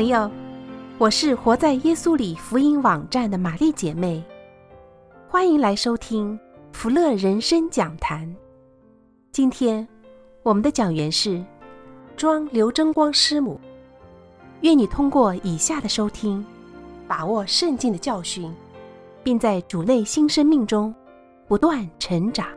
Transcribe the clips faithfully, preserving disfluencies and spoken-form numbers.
朋友，我是活在耶稣里福音网站的玛丽姐妹，欢迎来收听福乐人生讲坛。今天我们的讲员是庄刘真光师母。愿你通过以下的收听，把握圣经的教训，并在主内新生命中不断成长。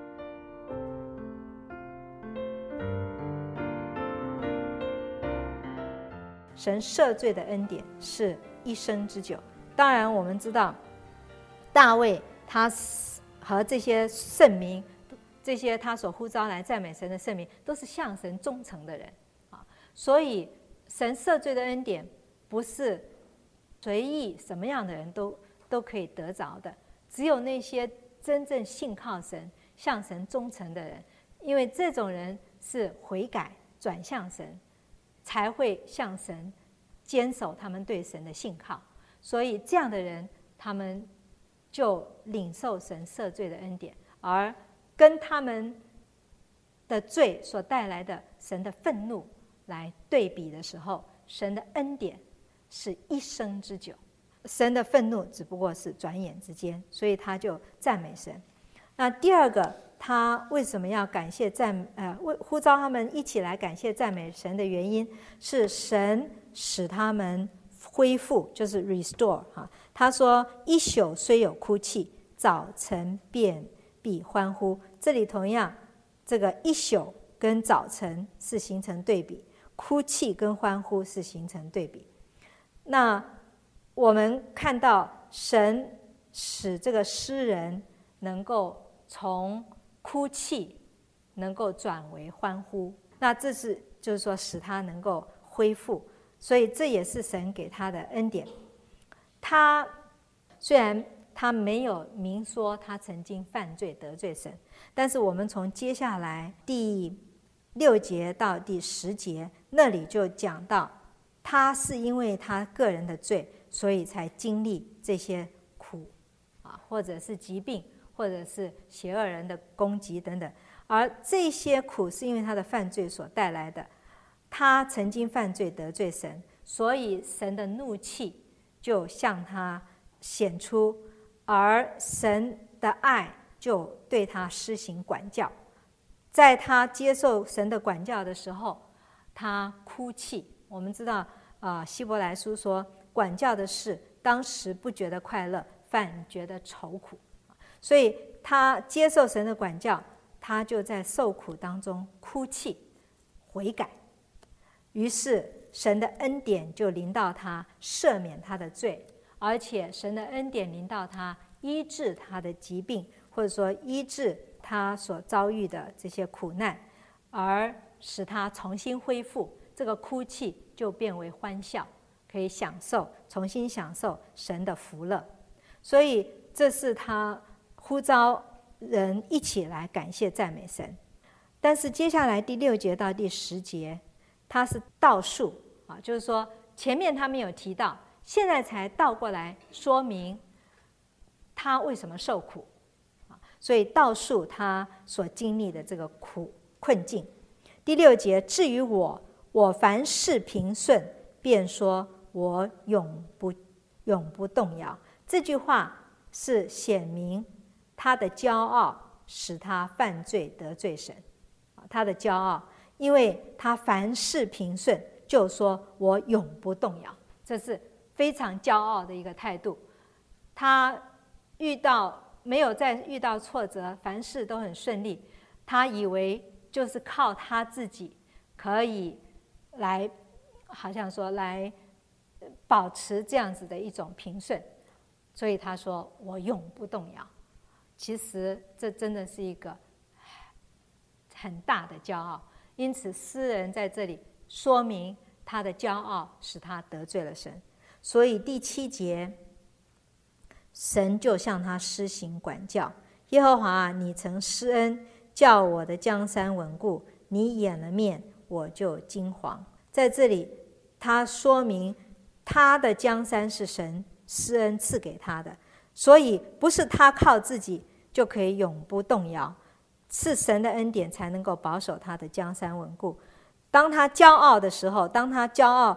神赦罪的恩典是一生之久。当然我们知道大卫他和这些圣民，这些他所呼召来赞美神的圣民，都是向神忠诚的人，所以神赦罪的恩典不是随意什么样的人都都可以得着的，只有那些真正信靠神、向神忠诚的人，因为这种人是悔改转向神，才会向神坚守他们对神的信靠。所以这样的人，他们就领受神赦罪的恩典，而跟他们的罪所带来的神的愤怒来对比的时候，神的恩典是一生之久，神的愤怒只不过是转眼之间，所以他就赞美神。那第二个，他为什么要感谢赞呃呼召他们一起来感谢赞美神的原因，是神使他们恢复，就是 restore 哈。他说：“一宿虽有哭泣，早晨便必欢呼。”这里同样，这个一宿跟早晨是形成对比，哭泣跟欢呼是形成对比。那我们看到神使这个诗人能够从哭泣能够转为欢呼，那这是就是说使他能够恢复，所以这也是神给他的恩典。他虽然他没有明说他曾经犯罪得罪神，但是我们从接下来第六节到第十节那里就讲到，他是因为他个人的罪，所以才经历这些苦啊，或者是疾病，或者是邪恶人的攻击等等，而这些苦是因为他的犯罪所带来的。他曾经犯罪得罪神，所以神的怒气就向他显出，而神的爱就对他施行管教。在他接受神的管教的时候，他哭泣。我们知道啊，希伯来书说，管教的事当时不觉得快乐，反觉得愁苦。所以他接受神的管教，他就在受苦当中哭泣悔改，于是神的恩典就临到他，赦免他的罪，而且神的恩典临到他，医治他的疾病，或者说医治他所遭遇的这些苦难，而使他重新恢复，这个哭泣就变为欢笑，可以享受重新享受神的福乐。所以这是他呼召人一起来感谢赞美神。但是接下来第六节到第十节，他是倒数啊，就是说前面他没有提到，现在才倒过来说明他为什么受苦啊，所以倒数他所经历的这个苦困境。第六节，至于我，我凡事平顺，便说我永不永不动摇。这句话是显明他的骄傲使他犯罪得罪神，他的骄傲，因为他凡事平顺，就说我永不动摇，这是非常骄傲的一个态度。他遇到没有再遇到挫折，凡事都很顺利，他以为就是靠他自己可以来，好像说来保持这样子的一种平顺，所以他说我永不动摇。其实这真的是一个很大的骄傲，因此诗人在这里说明他的骄傲使他得罪了神。所以第七节，神就向他施行管教。耶和华啊，你曾施恩，叫我的江山稳固，你掩了面，我就惊惶。在这里他说明他的江山是神施恩赐给他的，所以不是他靠自己就可以永不动摇，是神的恩典才能够保守他的江山稳固。当他骄傲的时候，当他骄傲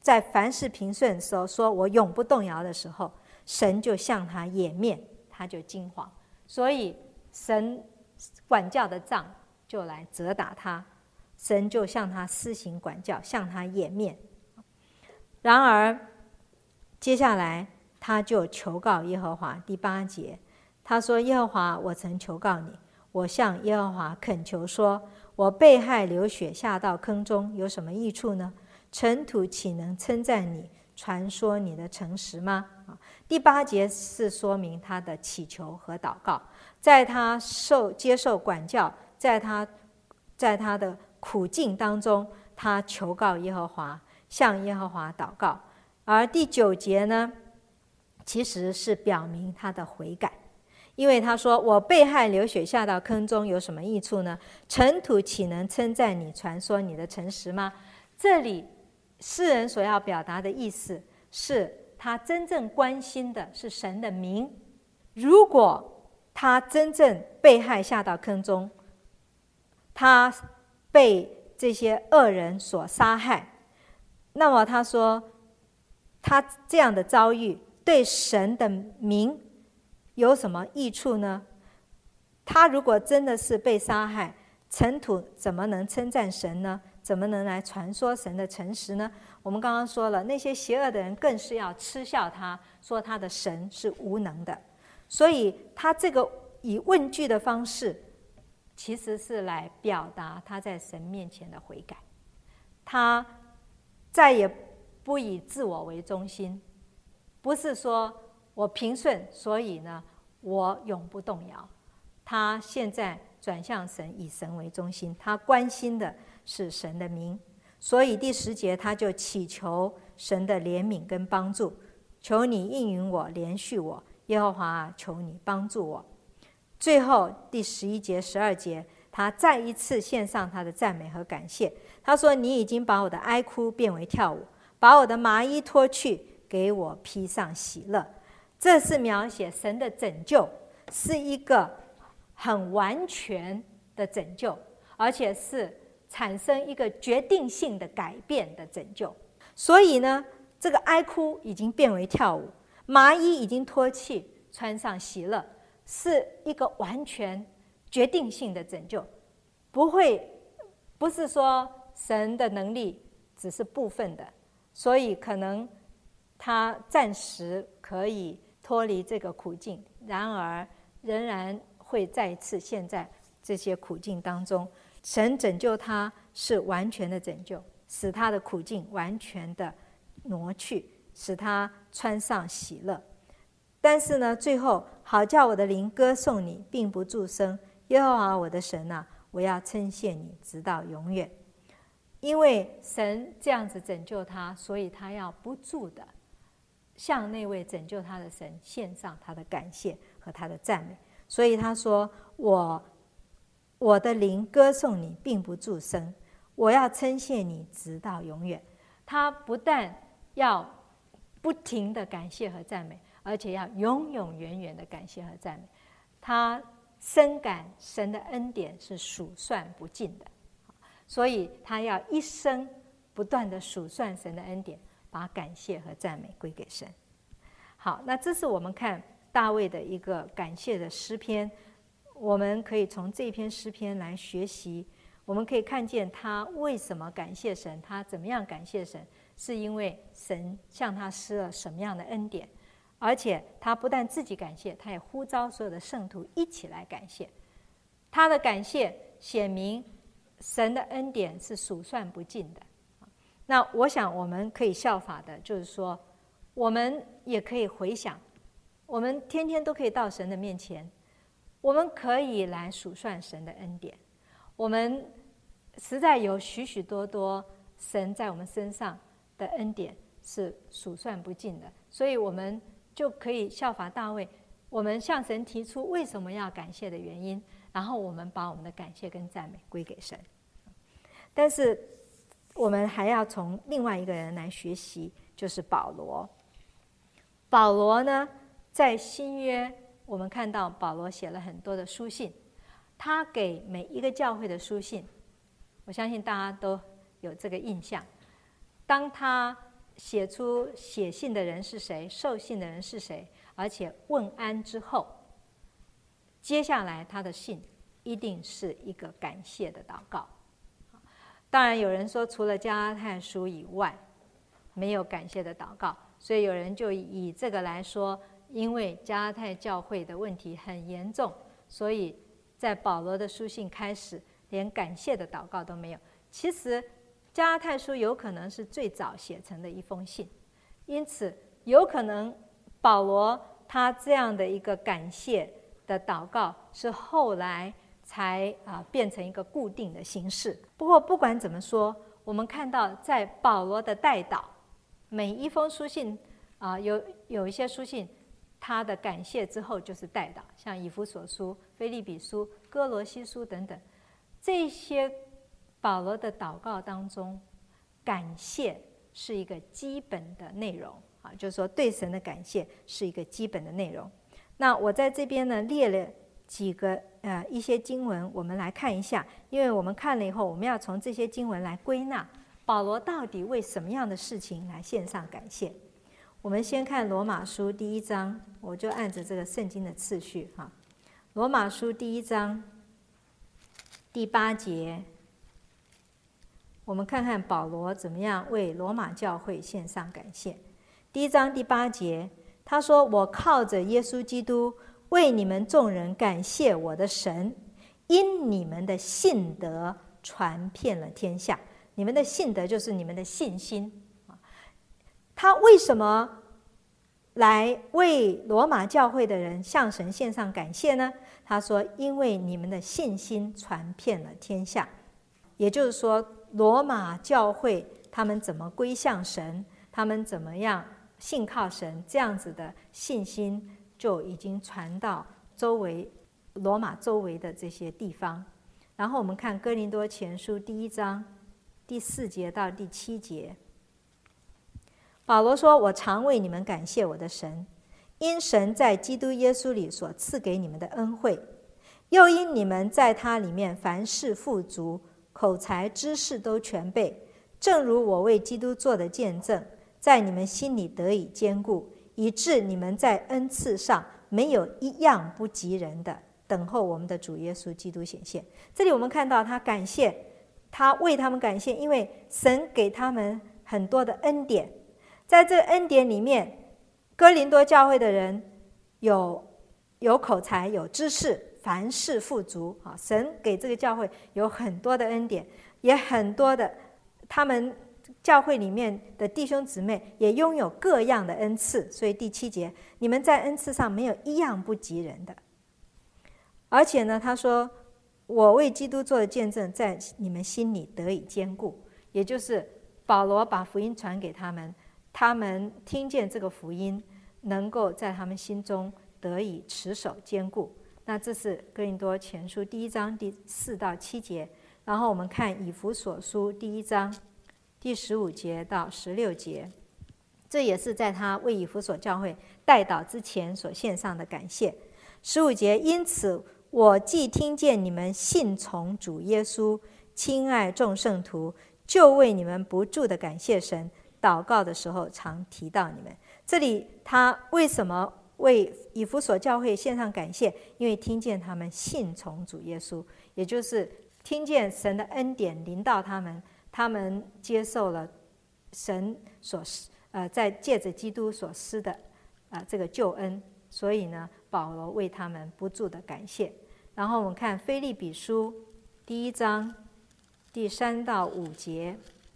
在凡事平顺的时候，说我永不动摇的时候，神就向他掩面，他就惊惶。所以神管教的杖就来责打他，神就向他施行管教，向他掩面。然而接下来他就求告耶和华。第八节他说，耶和华，我曾求告你，我向耶和华恳求说，我被害流血下到坑中，有什么益处呢？尘土岂能称赞你，传说你的诚实吗？第八节是说明他的祈求和祷告，在他受接受管教，在他在他的苦境当中，他求告耶和华，向耶和华祷告。而第九节呢，其实是表明他的悔改，因为他说，我被害流血下到坑中，有什么益处呢？尘土岂能称赞你，传说你的诚实吗？这里诗人所要表达的意思是，他真正关心的是神的名。如果他真正被害下到坑中，他被这些恶人所杀害，那么他说，他这样的遭遇对神的名有什么益处呢？他如果真的是被杀害，尘土怎么能称赞神呢？怎么能来传说神的诚实呢？我们刚刚说了，那些邪恶的人更是要嗤笑他，说他的神是无能的。所以他这个以问句的方式，其实是来表达他在神面前的悔改。他再也不以自我为中心，不是说我平顺，所以呢我永不动摇。他现在转向神，以神为中心，他关心的是神的名。所以第十节他就祈求神的怜悯跟帮助，求你应允我，怜恤我，耶和华啊，求你帮助我。最后第十一节十二节他再一次献上他的赞美和感谢。他说，你已经把我的哀哭变为跳舞，把我的麻衣脱去，给我披上喜乐。这是描写神的拯救是一个很完全的拯救，而且是产生一个决定性的改变的拯救。所以呢，这个哀哭已经变为跳舞，麻衣已经脱去，穿上喜乐，是一个完全决定性的拯救。不会不是说神的能力只是部分的，所以可能他暂时可以脱离这个苦境，然而仍然会再一次陷在这些苦境当中。神拯救他是完全的拯救，使他的苦境完全的挪去，使他穿上喜乐。但是呢，最后好叫我的灵歌颂你，并不住声。耶和华我的神啊，我要称谢你直到永远。因为神这样子拯救他，所以他要不住的向那位拯救他的神献上他的感谢和他的赞美。所以他说，我我的灵歌颂你，并不住声，我要称谢你直到永远。他不但要不停的感谢和赞美，而且要永永远远的感谢和赞美。他深感神的恩典是数算不尽的，所以他要一生不断的数算神的恩典，把感谢和赞美归给神。好，那这是我们看大卫的一个感谢的诗篇。我们可以从这篇诗篇来学习，我们可以看见他为什么感谢神，他怎么样感谢神，是因为神向他施了什么样的恩典。而且他不但自己感谢，他也呼召所有的圣徒一起来感谢。他的感谢显明神的恩典是数算不尽的。那我想我们可以效法的就是说，我们也可以回想，我们天天都可以到神的面前，我们可以来数算神的恩典。我们实在有许许多多神在我们身上的恩典是数算不尽的，所以我们就可以效法大卫，我们向神提出为什么要感谢的原因，然后我们把我们的感谢跟赞美归给神。但是我们还要从另外一个人来学习，就是保罗。保罗呢，在新约我们看到保罗写了很多的书信，他给每一个教会的书信，我相信大家都有这个印象。当他写出写信的人是谁，受信的人是谁，而且问安之后，接下来他的信一定是一个感谢的祷告。当然有人说除了加拉太书以外没有感谢的祷告，所以有人就以这个来说，因为加拉太教会的问题很严重，所以在保罗的书信开始连感谢的祷告都没有。其实加拉太书有可能是最早写成的一封信，因此有可能保罗他这样的一个感谢的祷告是后来才啊变成一个固定的形式。不过不管怎么说，我们看到在保罗的代祷，每一封书信啊有有一些书信他的感谢之后就是代祷，像以弗所书、腓立比书、哥罗西书等等，这些保罗的祷告当中，感谢是一个基本的内容啊，就是说对神的感谢是一个基本的内容。那我在这边呢列了几个呃一些经文，我们来看一下，因为我们看了以后，我们要从这些经文来归纳保罗到底为什么样的事情来献上感谢。我们先看罗马书第一章，我就按着这个圣经的次序哈。罗马书第一章第八节，我们看看保罗怎么样为罗马教会献上感谢。第一章第八节，他说：“我靠着耶稣基督为你们众人感谢我的神，因你们的信德传遍了天下。”你们的信德就是你们的信心。他为什么来为罗马教会的人向神献上感谢呢？他说：“因为你们的信心传遍了天下。”也就是说，罗马教会他们怎么归向神，他们怎么样信靠神，这样子的信心就已经传到周围罗马周围的这些地方。然后我们看哥林多前书第一章第四节到第七节，保罗说：“我常为你们感谢我的神，因神在基督耶稣里所赐给你们的恩惠，又因你们在他里面凡事富足，口才知识都全备，正如我为基督做的见证，在你们心里得以坚固，以致你们在恩赐上没有一样不及人的，等候我们的主耶稣基督显现。”这里我们看到他感谢，他为他们感谢，因为神给他们很多的恩典。在这恩典里面，哥林多教会的人有有口才，有知识，凡事富足啊！神给这个教会有很多的恩典，也很多的他们教会里面的弟兄姊妹也拥有各样的恩赐。所以第七节，你们在恩赐上没有一样不及人的。而且呢，他说：“我为基督做的见证，在你们心里得以坚固。”也就是保罗把福音传给他们，他们听见这个福音，能够在他们心中得以持守坚固。那这是哥林多前书第一章第四到七节。然后我们看以弗所书第一章第十五节到十六节，这也是在他为以弗所教会代祷之前所献上的感谢。十五节，因此我既听见你们信从主耶稣，亲爱众圣徒，就为你们不住的感谢神，祷告的时候常提到你们。这里他为什么为以弗所教会献上感谢？因为听见他们信从主耶稣，也就是听见神的恩典临到他们，他们接受了神所呃在借着基督所施的呃这个救恩，所以呢，保罗为他们不住的感谢。然后我们看腓立比书第一章第三到五节。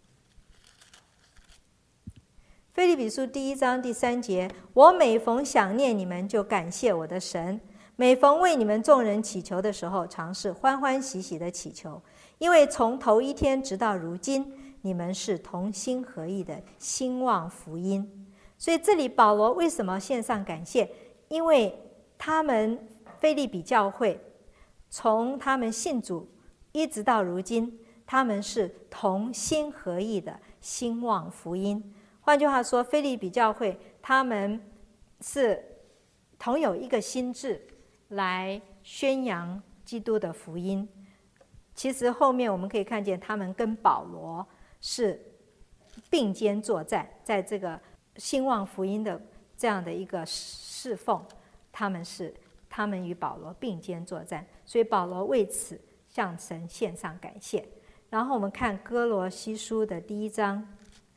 腓立比书第一章第三节，我每逢想念你们，就感谢我的神；每逢为你们众人祈求的时候，常是欢欢喜喜的祈求，因为从头一天直到如今，你们是同心合意的兴旺福音。所以这里保罗为什么献上感谢？因为他们腓立比教会从他们信主一直到如今，他们是同心合意的兴旺福音。换句话说，腓立比教会他们是同有一个心志来宣扬基督的福音。其实后面我们可以看见，他们跟保罗是并肩作战，在这个兴旺福音的这样的一个侍奉，他们是他们与保罗并肩作战，所以保罗为此向神献上感谢。然后我们看哥罗西书的第一章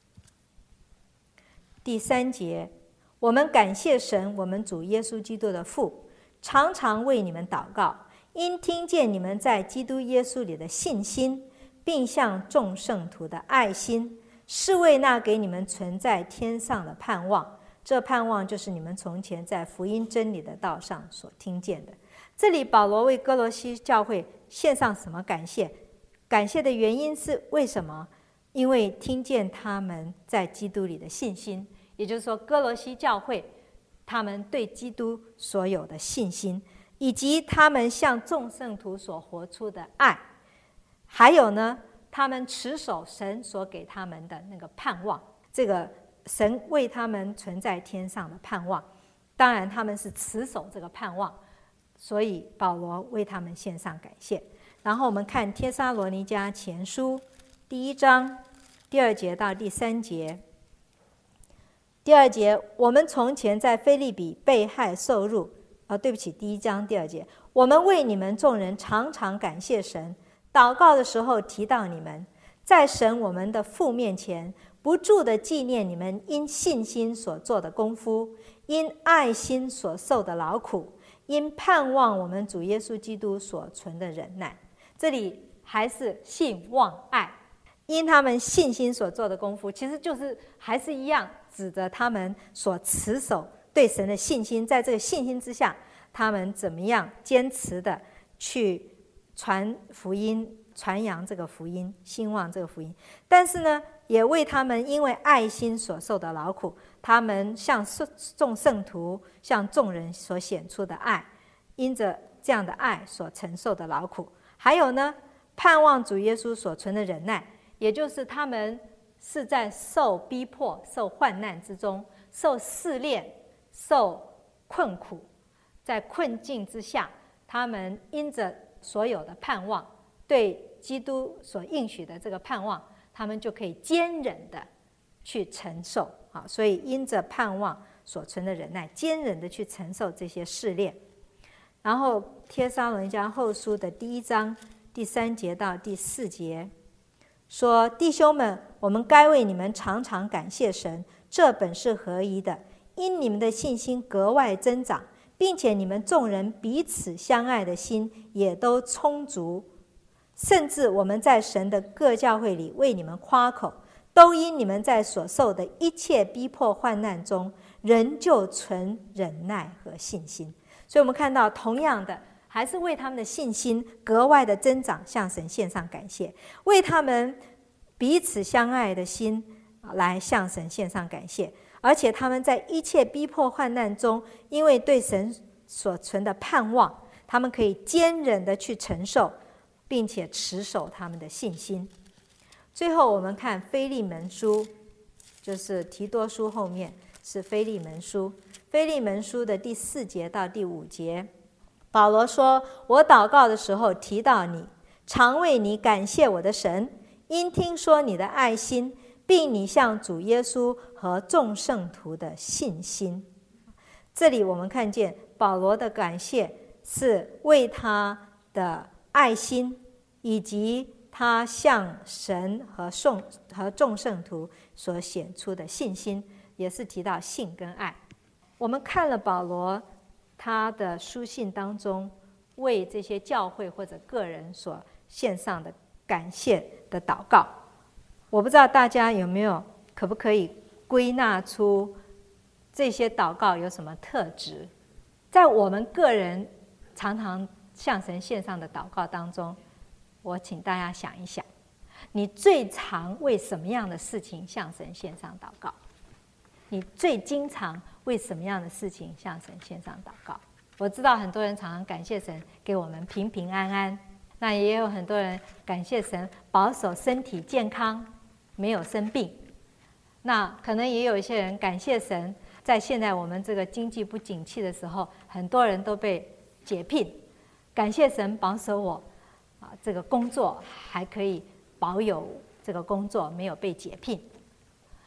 第三节，我们感谢神，我们主耶稣基督的父，常常为你们祷告，因听见你们在基督耶稣里的信心，并向众圣徒的爱心，是为那给你们存在天上的盼望。这盼望就是你们从前在福音真理的道上所听见的。这里保罗为哥罗西教会献上什么感谢？感谢的原因是为什么？因为听见他们在基督里的信心，也就是说哥罗西教会他们对基督所有的信心，以及他们向众圣徒所活出的爱，还有呢，他们持守神所给他们的那个盼望，这个神为他们存在天上的盼望。当然他们是持守这个盼望，所以保罗为他们献上感谢。然后我们看帖撒罗尼迦前书第一章第二节到第三节。第二节，我们从前在腓立比被害受辱，哦，对不起，第一章第二节，我们为你们众人常常感谢神，祷告的时候提到你们，在神我们的父面前不住地纪念你们因信心所做的功夫，因爱心所受的劳苦，因盼望我们主耶稣基督所存的忍耐。这里还是信望爱，因他们信心所做的功夫，其实就是还是一样指着他们所持守对神的信心，在这个信心之下，他们怎么样坚持的去传福音，传扬这个福音，兴旺这个福音。但是呢，也为他们因为爱心所受的劳苦，他们向众圣徒，向众人所显出的爱，因着这样的爱所承受的劳苦，还有呢，盼望主耶稣所存的忍耐，也就是他们是在受逼迫、受患难之中，受试炼、受困苦，在困境之下，他们因着所有的盼望，对基督所应许的这个盼望，他们就可以坚忍的去承受啊。所以因着盼望所存的忍耐，坚忍的去承受这些试炼。然后帖撒罗尼迦后书的第一章第三节到第四节说，弟兄们，我们该为你们常常感谢神，这本是合宜的，因你们的信心格外增长，并且你们众人彼此相爱的心也都充足，甚至我们在神的各教会里为你们夸口，都因你们在所受的一切逼迫患难中，仍旧存忍耐和信心。所以我们看到，同样的还是为他们的信心格外的增长向神献上感谢，为他们彼此相爱的心来向神献上感谢。而且他们在一切逼迫患难中，因为对神所存的盼望，他们可以坚忍的去承受，并且持守他们的信心。最后我们看腓利门书，就是提多书后面是腓利门书，腓利门书的第四节到第五节，保罗说，我祷告的时候提到你，常为你感谢我的神，因听说你的爱心，并你向主耶稣和众圣徒的信心。这里我们看见保罗的感谢是为他的爱心，以及他向神和众和众圣徒所显出的信心，也是提到信跟爱。我们看了保罗他的书信当中为这些教会或者个人所献上的感谢的祷告，我不知道大家有没有可不可以归纳出这些祷告有什么特质。在我们个人常常向神献上的祷告当中，我请大家想一想，你最常为什么样的事情向神献上祷告？你最经常为什么样的事情向神献上祷告？我知道很多人常常感谢神给我们平平安安，那也有很多人感谢神保守身体健康，没有生病。那可能也有一些人感谢神，在现在我们这个经济不景气的时候，很多人都被解聘，感谢神保守我啊，这个工作还可以保有这个工作没有被解聘。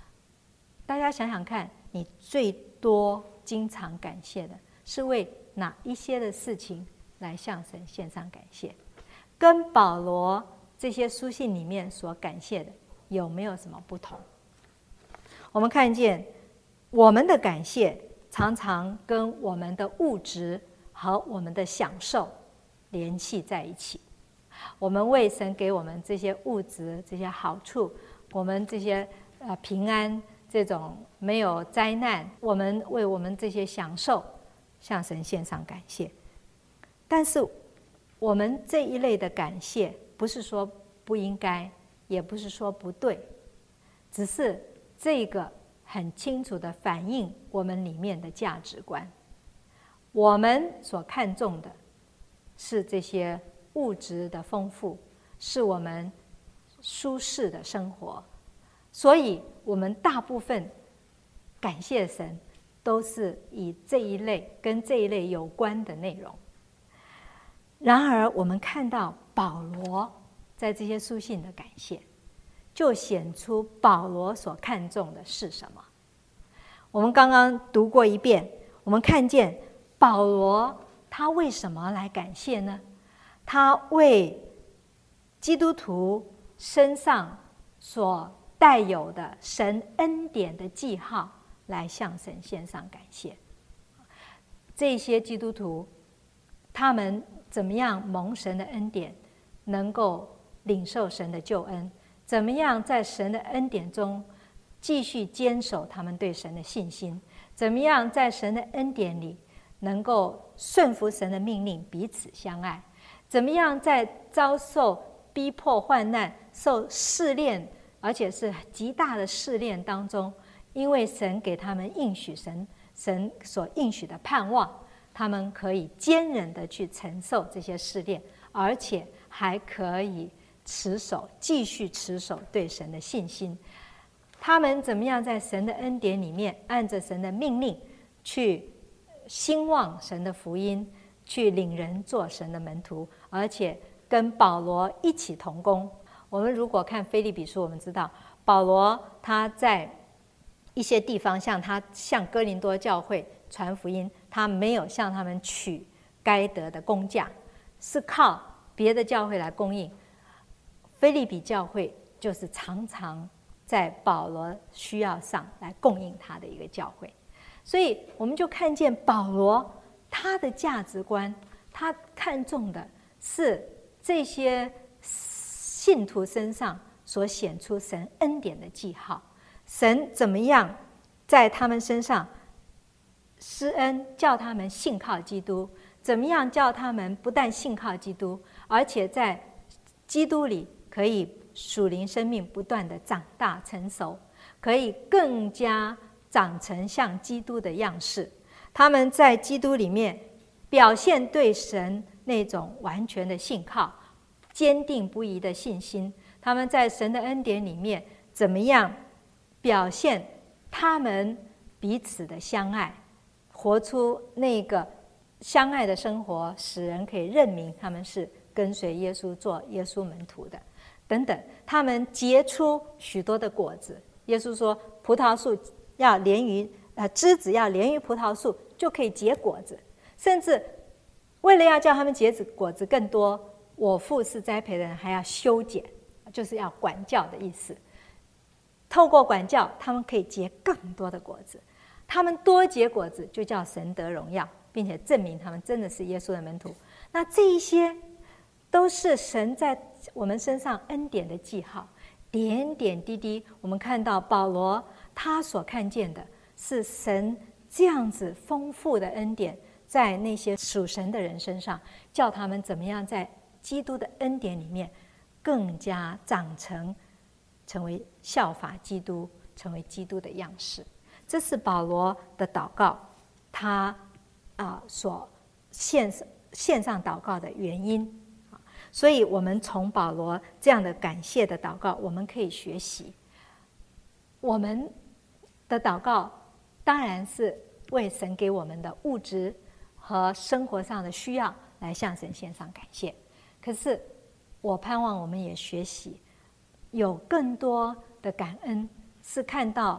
大家想想看，你最多经常感谢的是为哪一些的事情来向神献上感谢？跟保罗这些书信里面所感谢的有没有什么不同？我们看见我们的感谢常常跟我们的物质和我们的享受联系在一起。我们为神给我们这些物质、这些好处，我们这些呃平安，这种没有灾难，我们为我们这些享受向神献上感谢。但是我们这一类的感谢，不是说不应该，也不是说不对，只是这个很清楚地反映我们里面的价值观。我们所看重的是这些物质的丰富，是我们舒适的生活，所以我们大部分感谢神都是以这一类跟这一类有关的内容。然而我们看到保罗在这些书信的感谢，就显出保罗所看重的是什么。我们刚刚读过一遍，我们看见保罗他为什么来感谢呢？他为基督徒身上所带有的神恩典的记号来向神献上感谢。这些基督徒他们怎么样蒙神的恩典，能够领受神的救恩，怎么样在神的恩典中继续坚守他们对神的信心，怎么样在神的恩典里能够顺服神的命令，彼此相爱，怎么样在遭受逼迫患难，受试炼，而且是极大的试炼当中，因为神给他们应许，神神所应许的盼望，他们可以坚忍的去承受这些试炼，而且还可以持守继续持守对神的信心。他们怎么样在神的恩典里面按着神的命令去兴旺神的福音，去领人做神的门徒，而且跟保罗一起同工。我们如果看腓立比书，我们知道保罗他在一些地方向他向哥林多教会传福音，他没有向他们取该得的工价，是靠别的教会来供应。腓立比教会就是常常在保罗需要上来供应他的一个教会。所以我们就看见保罗他的价值观，他看重的是这些信徒身上所显出神恩典的记号，神怎么样在他们身上施恩，叫他们信靠基督，怎么样叫他们不但信靠基督，而且在基督里可以属灵生命不断的长大成熟，可以更加长成像基督的样式。他们在基督里面表现对神那种完全的信靠，坚定不移的信心。他们在神的恩典里面怎么样表现他们彼此的相爱，活出那个相爱的生活，使人可以认明他们是跟随耶稣做耶稣门徒的等等。他们结出许多的果子。耶稣说葡萄树要连于呃枝子要连于葡萄树，就可以结果子。甚至为了要叫他们结子果子更多，我父是栽培的人，还要修剪，就是要管教的意思。透过管教，他们可以结更多的果子。他们多结果子，就叫神得荣耀，并且证明他们真的是耶稣的门徒。那这一些都是神在我们身上恩典的记号，点点滴滴。我们看到保罗他所看见的是神这样子丰富的恩典，在那些属神的人身上，叫他们怎么样在基督的恩典里面更加长成，成为效法基督，成为基督的样式。这是保罗的祷告，他啊所献献上祷告的原因。所以我们从保罗这样的感谢的祷告，我们可以学习。我们的祷告当然是为神给我们的物质和生活上的需要来向神献上感谢。可是我盼望我们也学习有更多的感恩，是看到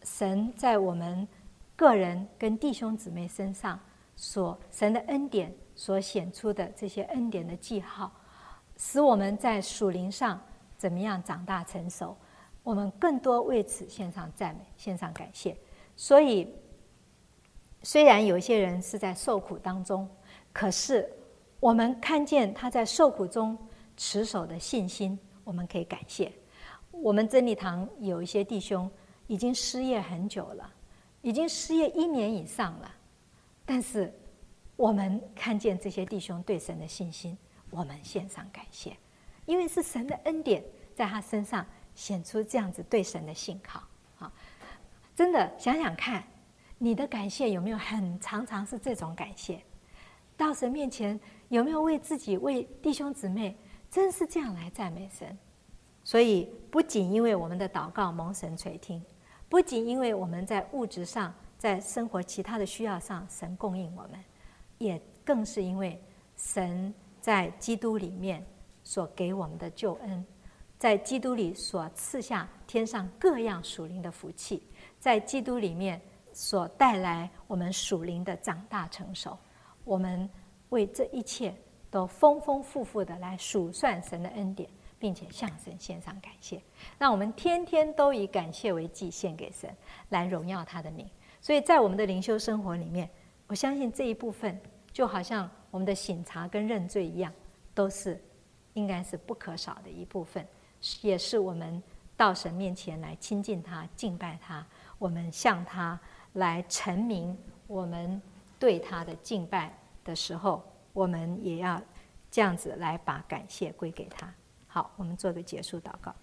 神在我们个人跟弟兄姊妹身上所神的恩典所显出的这些恩典的记号，使我们在属灵上怎么样长大成熟，我们更多为此献上赞美，献上感谢。所以虽然有一些人是在受苦当中，可是我们看见他在受苦中持守的信心，我们可以感谢。我们真理堂有一些弟兄已经失业很久了，已经失业一年以上了，但是我们看见这些弟兄对神的信心，我们献上感谢，因为是神的恩典在他身上显出这样子对神的信靠。好，真的想想看，你的感谢有没有很常常是这种感谢？到神面前有没有为自己、为弟兄姊妹，真是这样来赞美神？所以不仅因为我们的祷告蒙神垂听，不仅因为我们在物质上、在生活其他的需要上神供应我们，也更是因为神在基督里面所给我们的救恩，在基督里所赐下天上各样属灵的福气，在基督里面所带来我们属灵的长大成熟。我们为这一切都丰丰富富的来数算神的恩典，并且向神献上感谢。让我们天天都以感谢为祭献给神，来荣耀他的名。所以在我们的灵修生活里面，我相信这一部分就好像我们的省察跟认罪一样，都是应该是不可少的一部分，也是我们到神面前来亲近他、敬拜他，我们向他来陈明我们对他的敬拜的时候，我们也要这样子来把感谢归给他。好，我们做个结束祷告。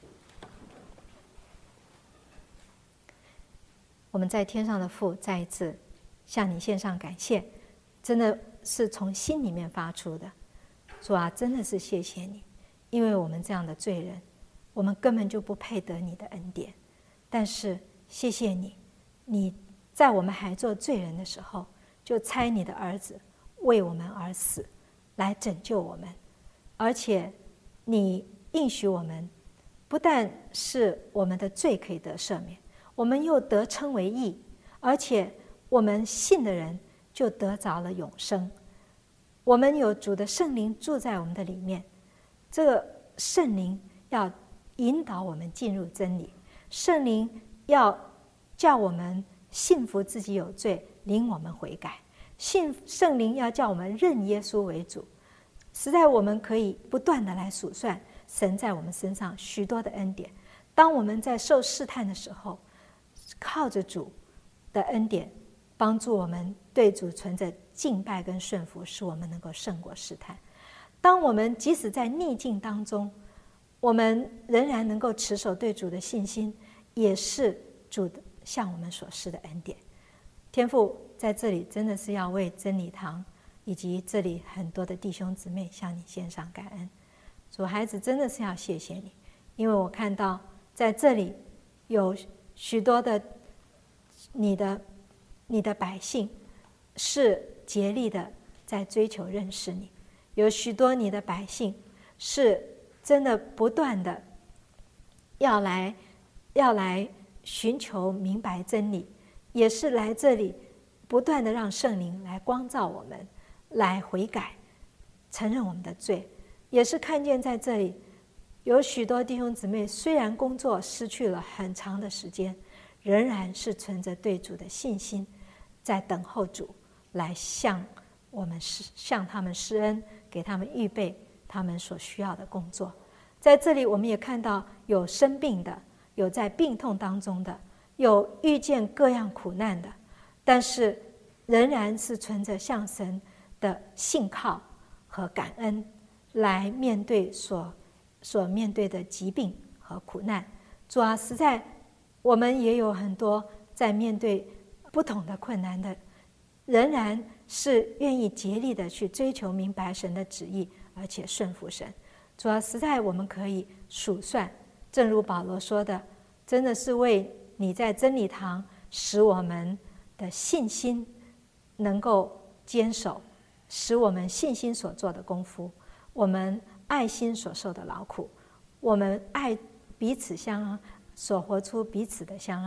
我们在天上的父，再一次向你献上感谢，真的是从心里面发出的。主啊，真的是谢谢你，因为我们这样的罪人，我们根本就不配得你的恩典，但是谢谢你，你在我们还做罪人的时候，就差你的儿子为我们而死，来拯救我们。而且你应许我们，不但是我们的罪可以得赦免，我们又得称为义，而且我们信的人就得着了永生。我们有主的圣灵住在我们的里面，这个圣灵要引导我们进入真理，圣灵要叫我们信服自己有罪，领我们悔改，信圣灵要叫我们认耶稣为主。实在我们可以不断的来数算神在我们身上许多的恩典。当我们在受试探的时候，靠着主的恩典帮助我们对主存着敬拜跟顺服，使我们能够胜过试探。当我们即使在逆境当中，我们仍然能够持守对主的信心，也是主向我们所施的恩典。天父在这里真的是要为真理堂以及这里很多的弟兄姊妹向你献上感恩。主，孩子真的是要谢谢你，因为我看到在这里有许多的你的你的百姓是竭力的在追求认识你，有许多你的百姓是真的不断的要来要来寻求明白真理，也是来这里不断的让圣灵来光照我们，来悔改承认我们的罪。也是看见在这里有许多弟兄姊妹虽然工作失去了很长的时间，仍然是存着对主的信心，在等候主来向我们施向他们施恩，给他们预备他们所需要的工作。在这里我们也看到有生病的，有在病痛当中的，有遇见各样苦难的，但是仍然是存着向神的信靠和感恩来面对所所面对的疾病和苦难。主啊，实在我们也有很多在面对不同的困难的，仍然是愿意竭力的去追求明白神的旨意，而且顺服神。主啊，实在我们可以数算，正如保罗说的，真的是为你在真理堂使我们的信心能够坚守，使我们信心所做的功夫，我们爱心所受的劳苦，我们爱彼此相所活出彼此的相爱，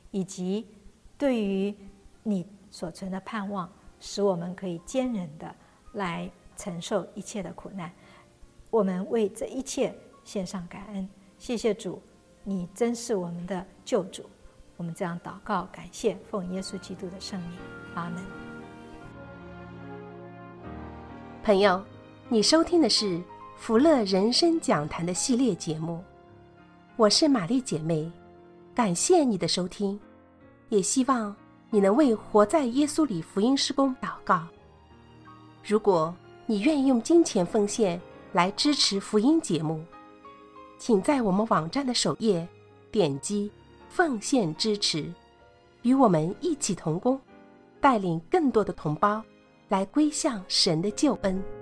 以及对于你所存的盼望，使我们可以坚忍的来承受一切的苦难。我们为这一切献上感恩，谢谢主，你真是我们的救主。我们这样祷告感谢，奉耶稣基督的圣名，阿门。 朋友，你收听的是福乐人生讲坛的系列节目，我是玛丽姐妹，感谢你的收听，也希望你能为活在耶稣里福音事工祷告。如果你愿意用金钱奉献来支持福音节目，请在我们网站的首页点击奉献支持，与我们一起同工，带领更多的同胞来归向神的救恩。